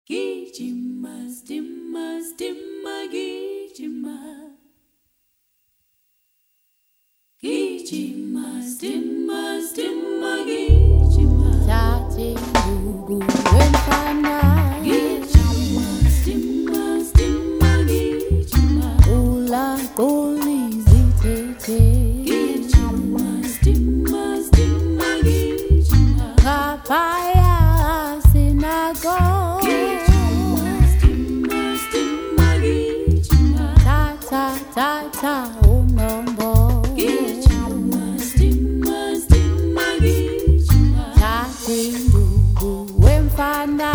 Gijima, stimma, stimma, gijima. Gijima, stimma, stimma, gijima. Tati Gugu Wemfana Gijima, stimma, stimma, gijima. Ula Goli Zitete Gijima, stimma, stimma, gijima. Kapaya Sinago Gijima, stimma, stimma, gijima. Tata Tata Unombo Gijima, stimma, stimma, gijima. Tati Gugu Wemfana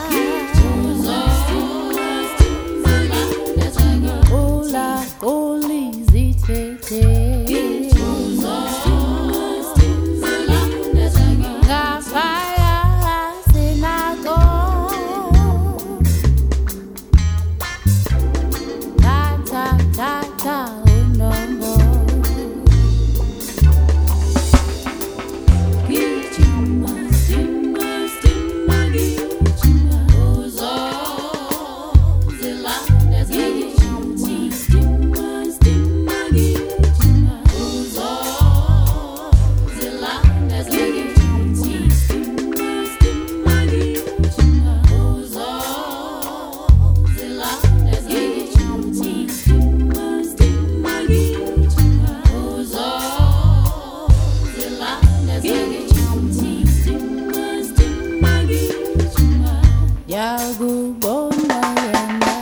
Ula Goli Zitete Kapaya Sinago Tata Tata Unombo Gijima, stimma, stimma, gijima. Gijima, stimma, stimma, gijima. Gijima, stimma, stimma, gijima. Gijima, stimma, gijima. Yakubona yena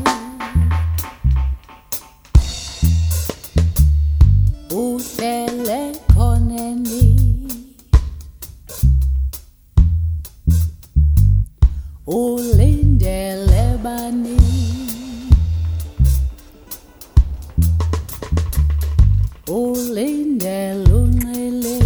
uhlele khoneni ulindele bani ulindele unxele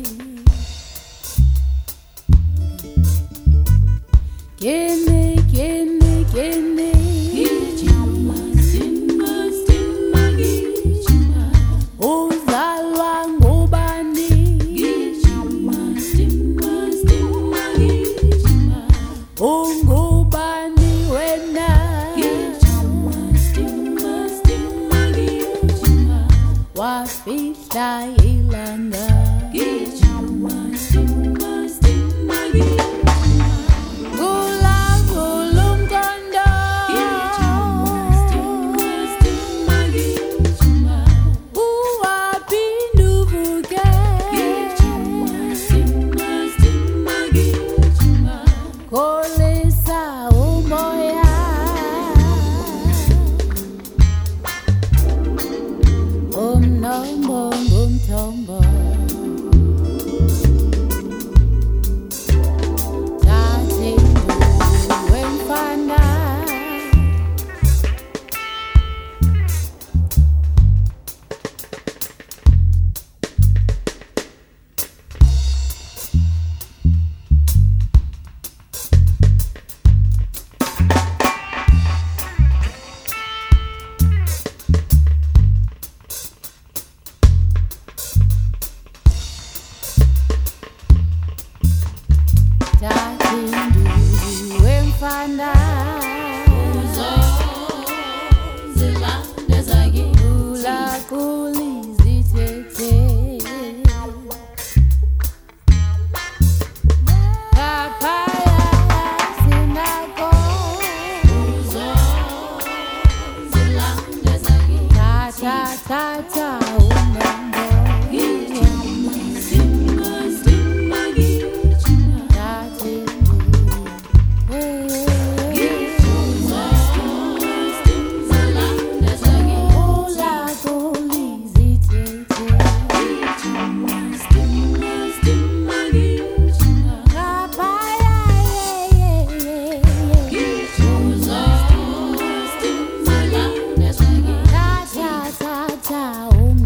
Kene, kene, kene Gijima, stimma, stimma, gijima. uzalwa ngubani Gijima, stimma, stimma, gijima. ungubani wena Gijima, stimma, stimma, gijima. wafihla ilanga Gijima, stimma, stimma, gijima. Gula gulumkondo Gijima, stimma, stimma, gijima. uwapinduvuke Gijima, stimma, stimma, gijima. kolisa umoya umnombo ngumthombo Tati Gugu Wemfana Tati Gugu Wemfana Ula Goli Zitete Kapaya Sinago Tata Tata Unombo Gijima, stimma, stimma, gijima. Tati Gugu Gijima, stimma, stimma, Ula Goli Zitete gijima. Stimma, stimma, gijima. Kapaya Gijima, stimma, stimma, Tata Tata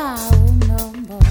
unombo